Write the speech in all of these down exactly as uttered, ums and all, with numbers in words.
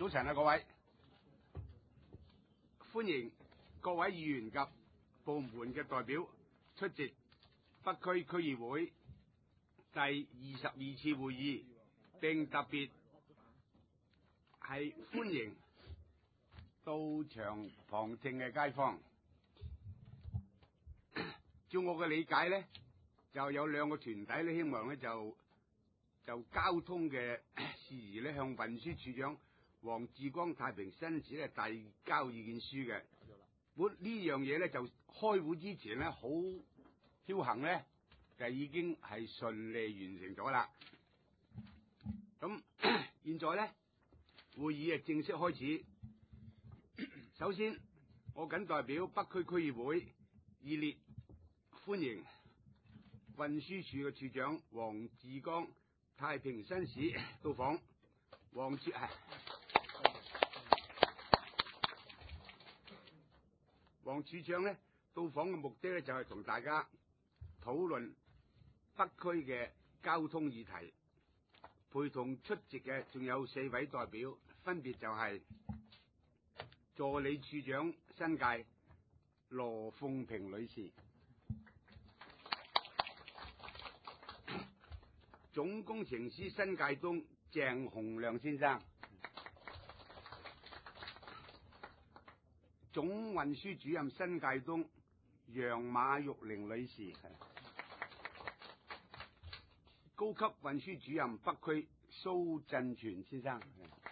早晨啊，各位，歡迎各位議員及部門嘅代表出席北區區議會第二十二次會議，並特別係歡迎到場旁聽嘅街坊。照我嘅理解咧，就有兩個團體咧，希望咧就就交通嘅事宜咧，向運輸署長黃志光太平紳士咧遞交意見書嘅。本呢樣嘢咧就開會之前咧好僥倖咧，就已經係順利完成咗啦。咁現在咧會議啊正式開始。首先，我謹代表北區區議會熱烈歡迎運輸署嘅署長黃志光太平紳士到訪。黃處係黃處長咧到訪嘅目的咧就係同大家討論北區嘅交通議題。陪同出席嘅仲有四位代表，分別就係助理處長新界羅鳳平女士，總工程師新界東鄭洪亮先生，總運輸主任新界東楊馬玉玲女士，高級運輸主任北區蘇振全先生。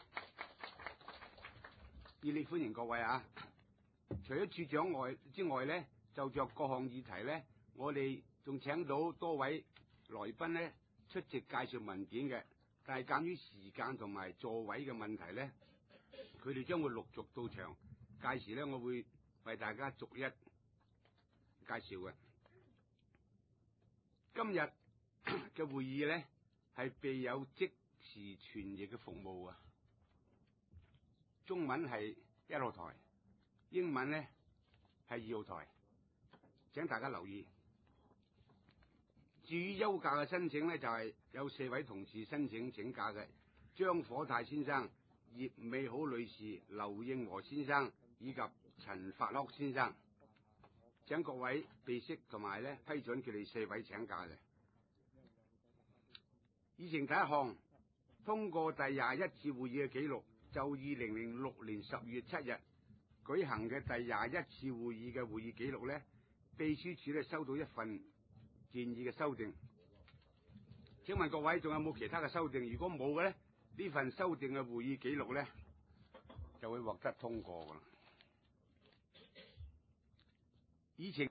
熱烈歡迎各位啊！除咗處長外之外咧，就着各項議題咧，我哋仲請到多位來賓咧出席介紹文件嘅。但係鑑於時間同埋座位嘅問題咧，佢哋將會陸續到場。屆時咧，我會為大家逐一介紹嘅。今日嘅會議咧係備有即時傳譯嘅服務啊！中文係一號台，英文咧係二號台，請大家留意。至於休假嘅申請咧，就係、是、有四位同事申請請假嘅：張火泰先生、葉美好女士、劉應和先生以及陳發克先生。請各位備悉同埋咧批准佢哋四位請假嘅。議程第一項，通過第廿一次會議嘅記錄，就二零零六年十月七日舉行嘅第廿一次會議嘅會議記錄咧，秘書處咧收到一份建議嘅修訂。請問各位仲有冇其他嘅修訂？如果冇嘅咧，呢份修訂嘅會議記錄咧就會獲得通過㗎啦。議程